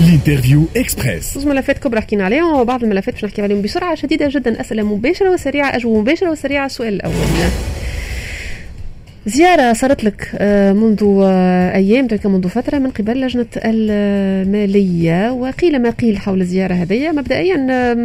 الانترفيو اكسبريس. زوج ملفات كبرى حكينا عليهم وبعض الملفات باش نحكي عليهم بسرعه شديده جدا. اسئله مباشره وسريعه، اجوبه مباشره وسريعه. السؤال الاول: زيارة صارت لك منذ أيام، منذ فترة، من قبل لجنة المالية، وقيل ما قيل حول الزيارة هذه. مبدئيا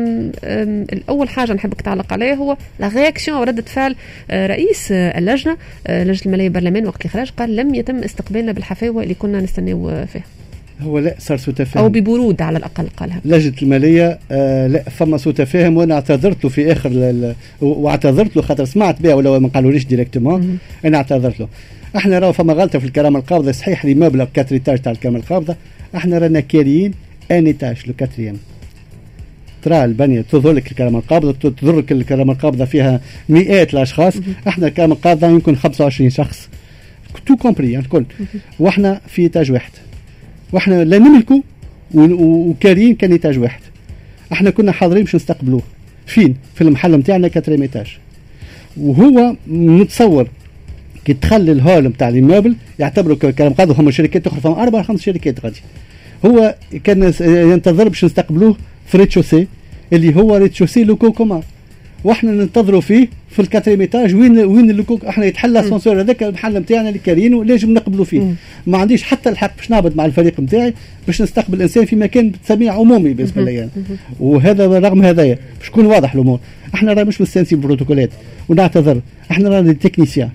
الأول حاجة نحبك تعلق عليها هو لا رياكسيون وردة فعل رئيس اللجنة، لجنة المالية بالبرلمان، وقت اللي خرج قال لم يتم استقبالنا بالحفاوة اللي كنا نستناو فيها. هو لا، صار سوء تفاهم أو ببرود على الأقل قالها لجنة المالية. لا، فما سوء تفاهم، وأنا اعتذرت له في آخر واعتذرت له خاطر سمعت بها ولو ما قالوليش ديريكتومون. أنا اعتذرت له. احنا راهو فما غلطة في الكرامة القابضة، صحيح لي مبلغ 4 إيتاج تاع الكرامة القابضة، احنا رانا كاريين ان إيتاج لو 4. ترى البنية تظهر لك الكرامة القابضة، تضرك الكرامة القابضة فيها مئات الأشخاص. احنا الكرامة القابضة يمكن 25 شخص تو كومبري الكل، واحنا في إيتاج واحد، واحنا لا نملكوا وكارين كان إيتاج واحد. احنا كنا حاضرين باش نستقبلوه فين؟ في المحل نتاعنا 4 إيتاج. وهو متصور كي تخلي الهول نتاع الموبل يعتبروا كلام قاضي هم شركات اخرى، فما 4 5 شركات غادي. هو كان ينتظر باش نستقبلوه في ريتشوسي اللي هو ريتشوسي لوكو كومان، واحنا ننتظروا فيه في الكاتريم ايتاج. وين اللوكو احنا يتحلى السونسور هذاك المحل نتاعنا اللي كارينه لازم نقبلوا فيه. ما عنديش حتى الحق باش نعبد مع الفريق نتاعي باش نستقبل الانسان في مكان تسميه عمومي بالنسبه لي يعني. وهذا رغم هذايا باش تكون واضح الامور. احنا راه مش مستانسين بروتوكولات ونعتذر. احنا رانا تكنيسيان،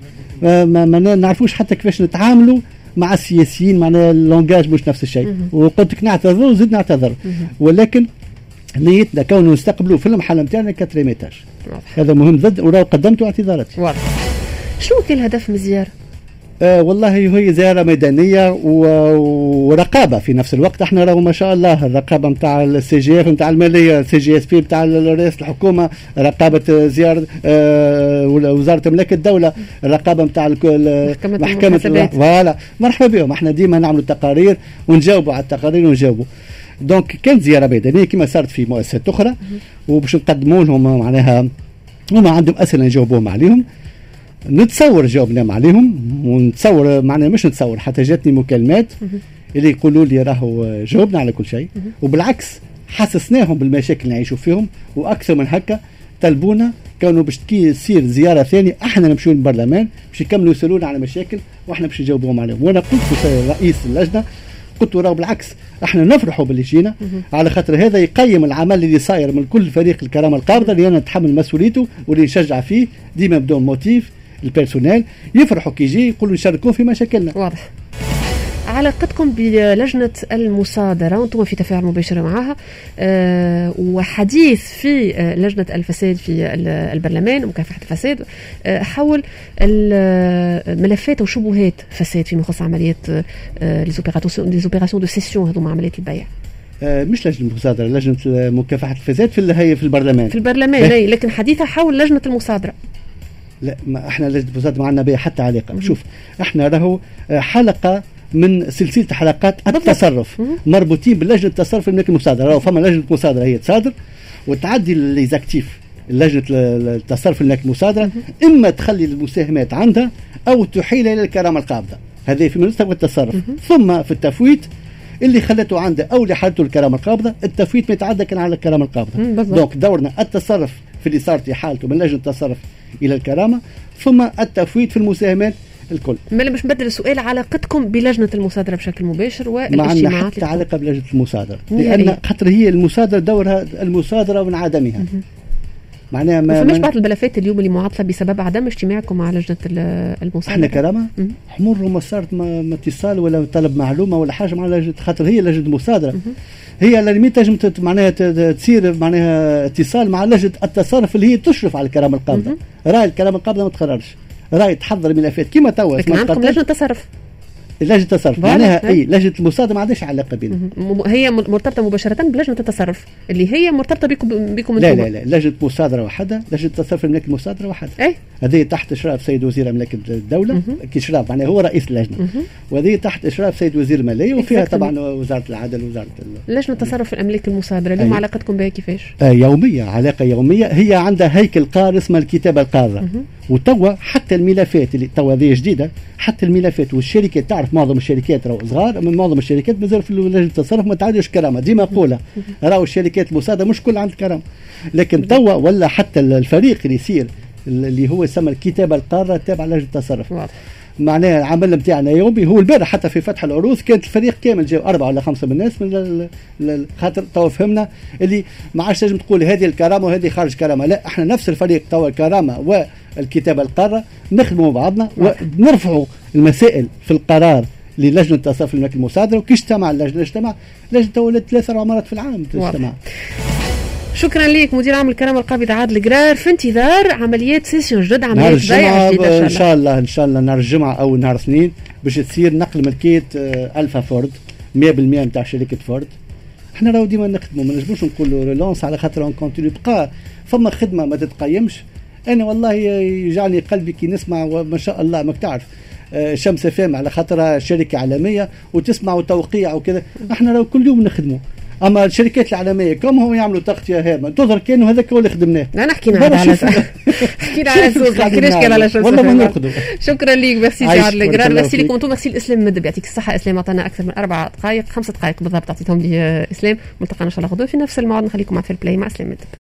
ما نعرفوش حتى كيفاش نتعاملوا مع السياسيين، معناها اللونجاج مش نفس الشيء. وقلت لك نعتذر وزيد نعتذر، ولكن نيتنا كونه نستقبلوا في المحل نتاعنا 4 إيتاج. هذا مهم ضد، وراه قدمت اعتذاراتي. واضح. شنو كان الهدف من الزيارة؟ والله هي زيارة ميدانية ورقابة في نفس الوقت. احنا راهو ما شاء الله الرقابة نتاع السي جي اف نتاع المالية، السي جي اس بي نتاع رئيس الحكومة، رقابة زيارة وزارة ملك الدولة، الرقابة نتاع محكمة فوالا. مرحبا بهم. احنا ديما نعملوا تقارير ونجاوبوا على التقارير ونجاوبوا. دونك كانت زيارة ميدانية كما صارت في مؤسسات أخرى، وباش نقدموا لهم معناها هما عندهم أسئلة نجاوبوهم عليهم. نتصور جاوبنا عليهم، ونتصور معناها مش نتصور حتى جاتني مكالمات اللي يقولوا لي راهو جاوبنا على كل شيء، وبالعكس حسسناهم بالمشاكل اللي نعيشوا فيهم، وأكثر من هكا طلبونا كانوا باش تصير زيارة ثانية احنا نمشيو للبرلمان باش يكملوا يسألونا على مشاكل واحنا باش نجاوبوهم عليهم. وانا قلت رئيس اللجنة، قلت له بالعكس احنا نفرحوا باللي جينا، على خاطر هذا يقيم العمل اللي صاير من كل فريق الكرامه القابضه اللي انا نتحمل مسؤوليته واللي نشجع فيه ديما بدون موتيف. البيرسونيل يفرحوا كي يجي يقولوا نشاركوا في مشاكلنا. واضح. علاقتكم بلجنة المصادرة وانتم في تفاعل مباشر معها، وحديث في لجنة الفساد في البرلمان ومكافحة الفساد حول الملفات وشبهات فساد فيما يخص عمليات ليزوبيراسيون دو سيسيون، هذوما عمليات البيع. مش لجنة المصادرة، لجنة مكافحة الفساد في البرلمان. في البرلمان أي، لكن حديثها حول لجنة المصادرة. لا، ما احنا لجنة المصادرة ما عندنا بها حتى علاقة. شوف احنا راهو حلقة من سلسلة حلقات التصرف مربوطين بلجنة التصرف الملك المصادرة. راهو فما لجنة المصادرة هي تصادر وتعدي ليزاكتيف لجنة التصرف الملك المصادرة، اما تخلي المساهمات عندها او تحيل الى الكرامة القابضة. هذه في مستوى التصرف. ثم في التفويت اللي خلته عنده او اللي حالته الكرامة القابضة، التفويت ما يتعدى كان على الكرامة القابضة. دونك دورنا التصرف في اللي صارت حالته من لجنة التصرف الى الكرامة، ثم التفويت في المساهمات الكل. ما باش نبدل السؤال، علاقتكم بلجنة المصادرة بشكل مباشر والاجتماعات؟ ما عندنا حتى علاقة بلجنة المصادرة، لأن خاطر هي المصادرة دورها المصادرة من عدمها. معناها ما فماش بعض الملفات اليوم اللي معطلة بسبب عدم اجتماعكم مع لجنة المصادرة؟ احنا كرامة حمر وما صارت ما اتصال ولا طلب معلومة ولا حاجة مع لجنة، خاطر هي لجنة المصادرة هي اللي تنجم معناها تصير معناها اتصال مع لجنة التصرف اللي هي تشرف على الكرامة القابضة. راي الكرامة القابضة ما تقررش، راي تحضر ملفات كما توا. لكن عندكم لجنة تصرف. لجنة التصرف معناها اي لجنة المصادرة ما عندهاش علاقة بينا. هي مرتبطة مباشرة بلجنة التصرف اللي هي مرتبطة بكم لا لا لا، لجنة مصادرة واحدة، لجنة التصرف الملك المصادرة واحدة. اي هذه تحت إشراف سيد وزير ملك الدولة كإشراف، معناها هو رئيس اللجنة. وهذه تحت إشراف سيد وزير المالية، وفيها طبعا وزارة العدل ووزارة لجنة التصرف الأملاك المصادرة. اليوم علاقتكم بها كيفاش؟ يومية، علاقة يومية. هي عندها هيكل قار اسمه الكتابة القارة، وتوا حتى الملفات اللي توا هذه جديدة، حتى الملفات والشركة تعرف معظم الشركات راهو صغار، من معظم الشركات مازال في لجنه التصرف ما تعديش كرامه. ديما نقولها راهو الشركات المصادره مش كل عند كرامه، لكن توا ولا حتى الفريق اللي يصير اللي هو يسمى الكتابه القاره تابع لجنه التصرف. معناها العمل نتاعنا يومي هو البارح حتى في فتح العروض كانت الفريق كامل جاو 4 ولا 5 من الناس من خاطر توا فهمنا اللي ما عادش لازم تقول هذه الكرامه وهذه خارج كرامه، لا احنا نفس الفريق توا الكرامه والكتابه القاره نخدموا بعضنا ونرفعوا المسائل في القرار للجنه التصرف الملك المصادره. وكي اجتمع اللجنه توا 3 مرات في العام تجتمع. شكرا لك مدير عام الكرامه القابضه عادل القرار، في انتظار عمليات سيسيون جدد، عمليات بيع جديده ان شاء الله نهار الجمعه او نهار الاثنين باش تصير نقل ملكيه الفا فورد 100% نتاع شركه فورد. احنا راهو ديما نخدموا، ما نجموش نقولوا ريلونس على خاطر اون كونتينيو، بقى فما خدمه ما تتقيمش. انا والله يجعلني قلبي كي نسمع وما شاء الله ما تعرف شمس فام على خاطرها شركه عالميه وتسمع وتوقيع وكذا، احنا راهو كل يوم نخدموا. اما الشركات العالميه كم هم يعملوا تغطيه هامه تظهر كانوا هذاك هو اللي خدمناه. انا حكينا على حكينا على سوق حكيناش كان على شمس والله ما ناخذوا. شكرا ليك ميرسي عادل القرار، ميرسي لكم انتم، ميرسي الاسلام مدب يعطيك الصحه. اسلام عطانا اكثر من 4 دقائق 5 دقائق بالضبط اعطيتهم لي اسلام. ملتقانا ان شاء الله غدوه في نفس الموعد، نخليكم مع في البلاي مع اسلام مدب.